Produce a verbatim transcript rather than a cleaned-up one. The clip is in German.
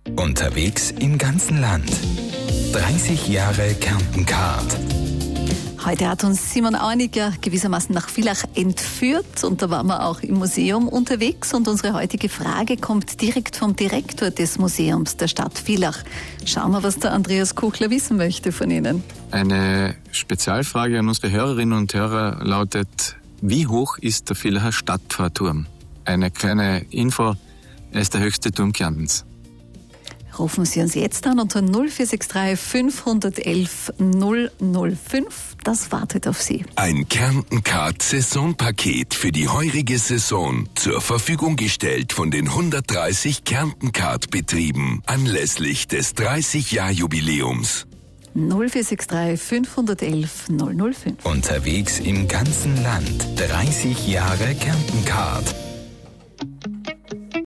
Unterwegs im ganzen Land. dreißig Jahre Kärnten-Card. Heute hat uns Simon Aueniger gewissermaßen nach Villach entführt und da waren wir auch im Museum unterwegs und unsere heutige Frage kommt direkt vom Direktor des Museums der Stadt Villach. Schauen wir, was der Andreas Kuchler wissen möchte von Ihnen. Eine Spezialfrage an unsere Hörerinnen und Hörer lautet: Wie hoch ist der Villacher Stadtpfarrturm? Eine kleine Info, er ist der höchste Turm Kärntens. Rufen Sie uns jetzt an unter null vier sechs drei fünf eins eins null null fünf. Das wartet auf Sie. Ein Kärnten-Card-Saisonpaket für die heurige Saison zur Verfügung gestellt von den hundertdreißig Kärnten-Card-Betrieben anlässlich des dreißig-Jahr-Jubiläums. null vier sechs drei fünf eins eins null null fünf. Unterwegs im ganzen Land. dreißig Jahre Kärnten-Card.